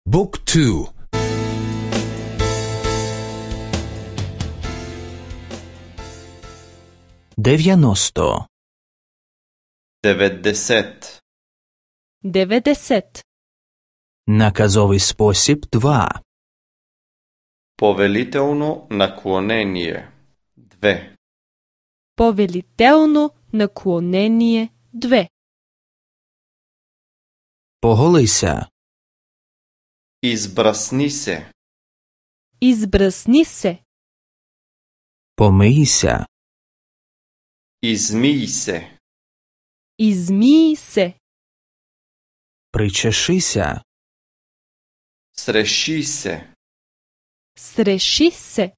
Book 2. 90. 90. 90. Наказовий спосіб 2. Повелително наклонение 2. Повелително наклонение 2. Поголися. Избрасни се. Избръсни се. Помийся. Измий се. Измий се. Причешися. Среши се. Среши се.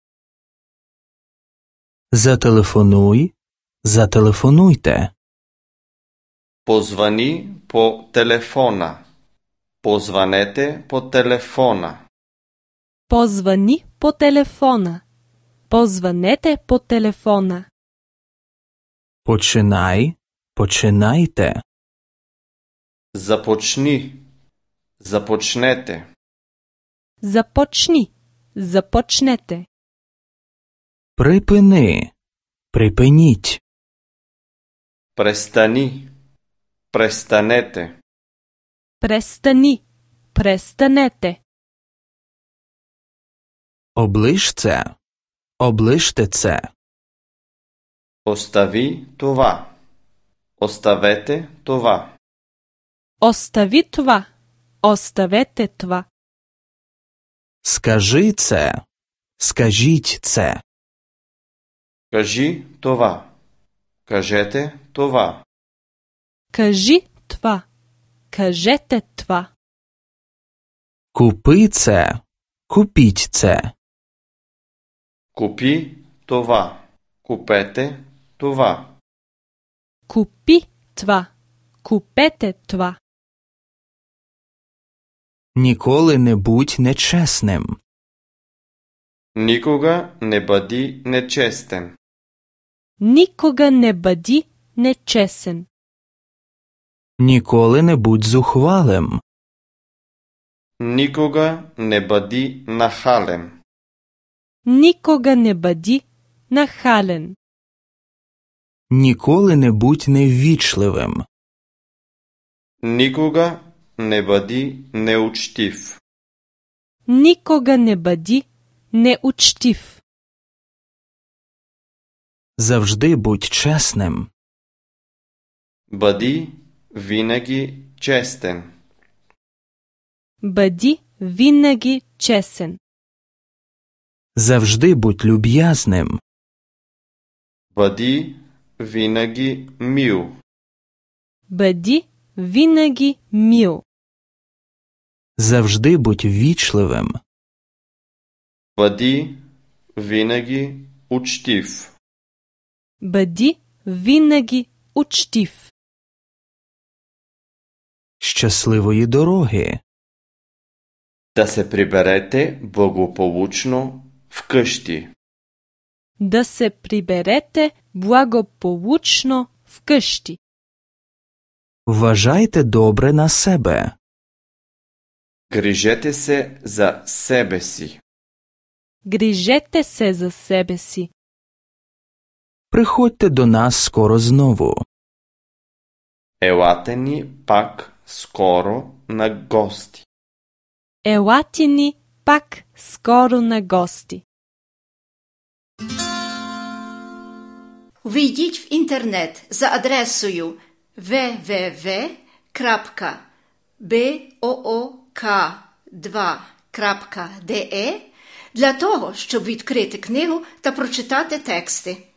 Зателефонуй. Зателефонуйте. Позвани по телефона. Позванете по телефона. Позвани по телефона. Позванете по телефона. Починай. Починайте. Започни. Започнете. Започни. Започнете. Припини. Припиніть. Престани. Престанете. Престани. Престанете. Оближ це. Оближте це. Остави това. Оставете това. Остави това. Оставете това. Скажи це. Скажіть це. Кажи това. Кажете това. Кажи това. Кажете това. Купи це. Купіть це. Купи това. Купете това. Купи това. Купете това. Ніколи не будь нечесним. Никога не бъди нечестен. Никога не бъди нечесен. Ніколи не будь зухвалим. Никога не бъди нахален. Никога не бъди нахален. Ніколи не будь неввічливим. Никога не бъди неучтив. Никога не бъди неучтив. Завжди будь чесним. Бъди винаги честен. Бъди винаги честен. Завжди будь люб'язним. Бъди винаги мил. Бъди винаги мил. Завжди будь ввічливим. Бъди винаги учтив. Бъди винаги учтив. Щасливої дороги. Да се приберете благополучно вкъщи. Да се приберете благополучно вкъщи. Вважайте добре на себе. Грижете се за себе си. Грижете се за себе си. Приходьте до нас скоро знову. Елате ни пак скоро на гости. Елате ни пак скоро на гости. Вийдіть в інтернет за адресою www.book2.de для того, щоб відкрити книгу та прочитати тексти.